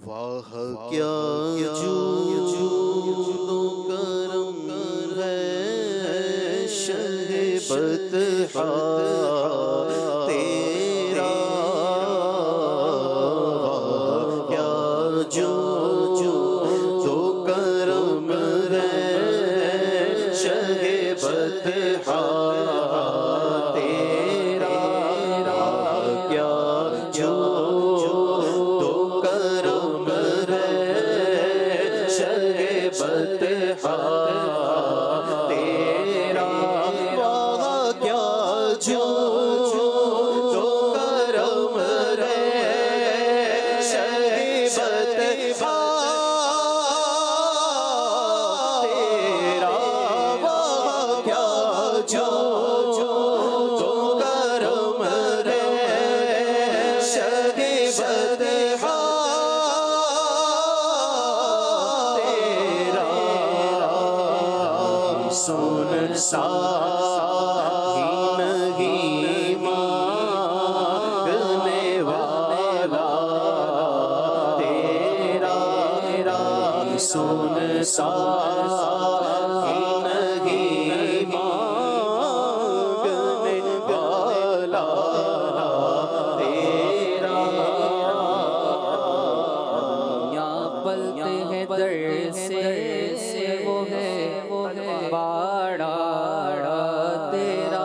वाह क्या जूदो करम है शहे बतहा तेरा। वाह क्या जूदो करम है शहे बतहा तेरा। वाह क्या बतहा तेरा। वाह क्या जो करम रे शहे बतहा तेरा। वाह क्या जो करम रे शहे बतहा सुन साही नहीं मांगने वाला तेरा। सुन साही नहीं मांगने वाला तेरा। यहाँ पलते हैं दर से वो है बाड़ा तेरा।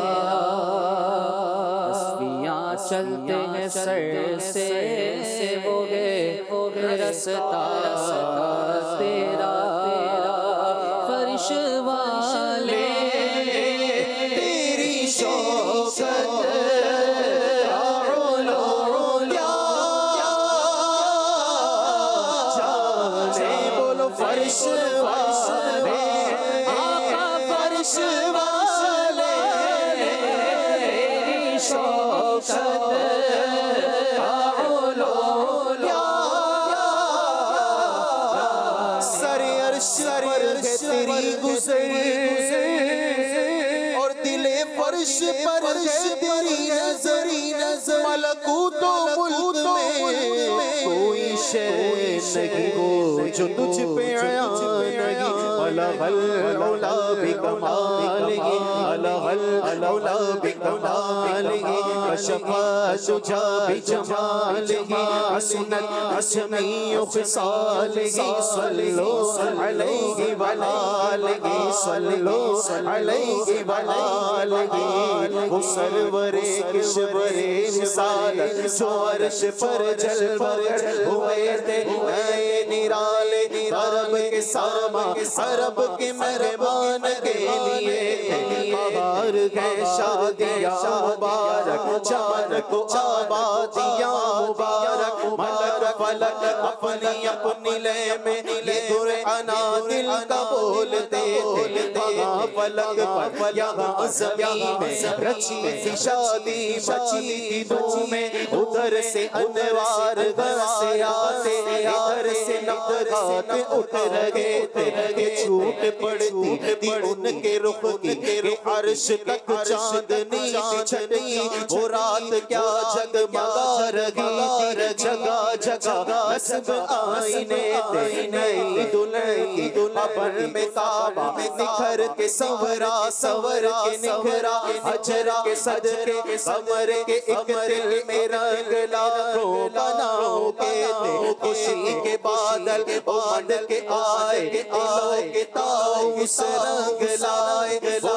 तस्वीयाँ चलते हैं सर से वो है रस्ता तेरा। फर्श वाले तेरी शौकत बोलो फर्श वाले आका फर्श वाले तेरी शौकत सरे अर्श पर है तेरी गुज़र और दिले फर्श पर है तेरी नजर। मलकूतो मुल्क में कोई शय नहीं हो जो तुझ पे आया नहीं। अलहल मौला बिकमालिही अलहल मौला बिकमालिही कशफा शुजा बिजमालिही हसनत हसनी खिसालिही सल्लो अलैहि वआलिही सल्लो अलैहि वआलिही। वो सरवरे किशवरे रिसालत जो अर्श पर जलवा हुए थे निराले अरब के सामा अरब के मेहमान के लिए बाहर गए शादियाँ मुबारक चार को आबादियाँ मुबारक। मलक फलक अपनी अपनी लय में ये दुरे अना दिल का बोलते थे। वहाँ फलक पर यहाँ ज़मीन में रची थी शादी बची थी धूमें। उधर से अनवार घर से आते इधर से नबरात उठ रहे थे। ये छूट पड़ती थी उनके रुख की अर्श तक चांदनी छनी। वो रात क्या जगमगा रही थी जगह जगह नस्ब आईने थे। नई दुल्हन की दुल्हन में काबा निखर के संवरा संवर के निखरा। हजरा के सदके कमर के एक दिल में रंग लाखों बनाओ के थे। खुशी के बादल उमड़ के आए दिलों के ताउस रंग लाए।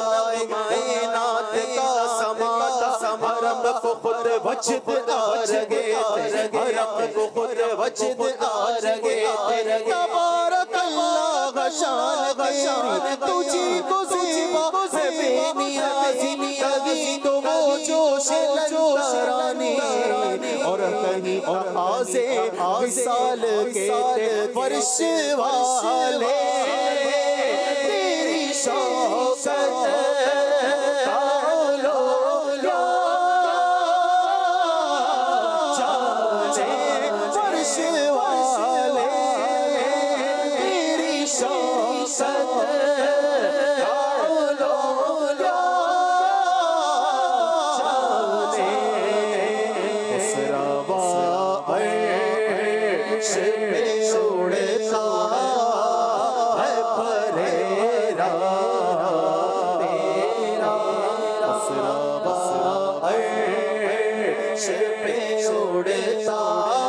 कायनात का समाता हरम को खुद वजद आ रहे थे। हरम को खुद वजद आ रहे थे। तबारक अल्लाह शान तेरी तुझी को ज़िबा है बेनियाज़ी कभी तो वो जोश लंतरानी और कहीं और आज़े विसाल के फर्श वाले तेरी शौकत पे उड़ता है फरेरा तेरा बसरा बसरा अर्श पे उड़ता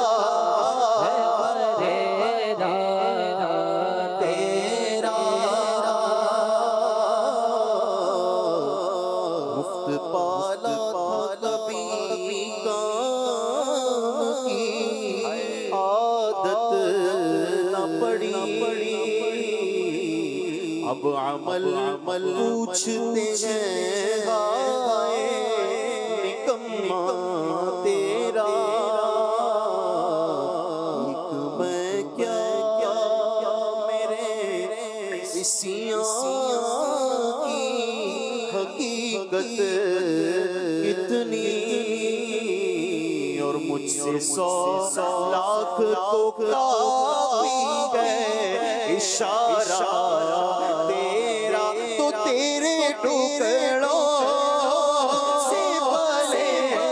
अब अमल पूछते हैं हाय निकम्मा तेरा एक मैं क्या क्या मेरे सियां की हकीकत कितनी और मुझसे 100 लाख तो काफी है इशारा तेरा तो तेरे टुकड़ों से भले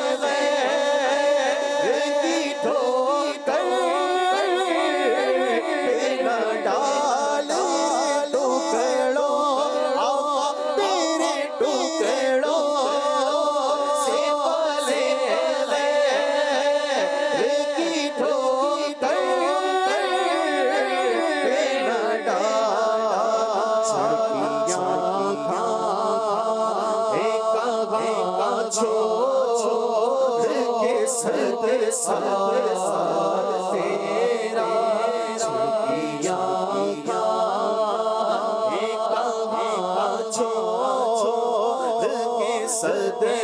की ठोकर न डाल टुकड़ों तेरे टुकड़ों से भले की ठोकर न डाल सदे साथ तेरा छुपिया छोड़ के सदे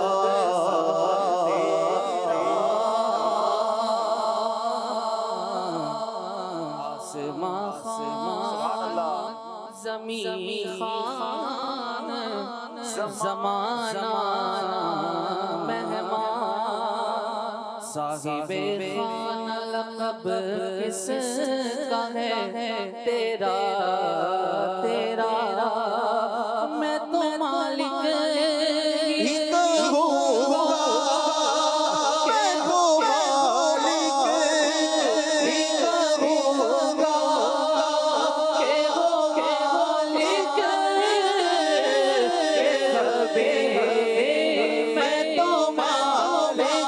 ज़मीं खान ज़माना साहिबे खाना लक़ब किसका है तेरा तेरा मैं तो मालिक ही कहूँगा मैं तो मालिक ही कहूँगा के हो मालिक मैं तो मालिक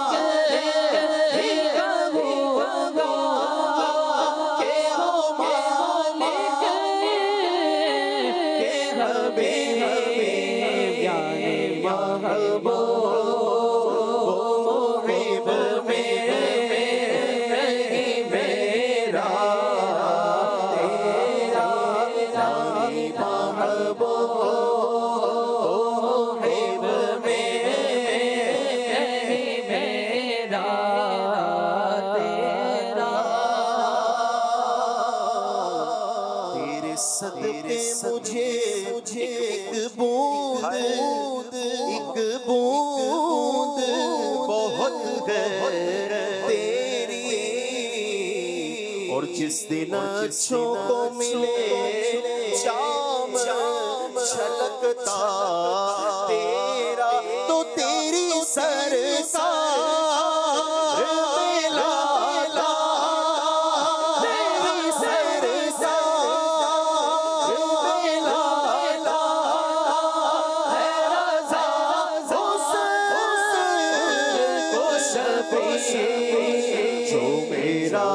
सदके मुझे एक बूंद बहुत है तेरी और जिस दिन अच्छों को मिले चाम छलकता तेरा तो तेरी सरकार जो मेरा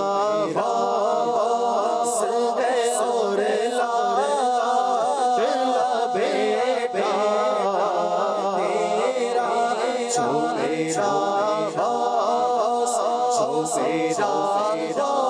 वास है और बेटा तेरा जो मेरा वास जो मेरा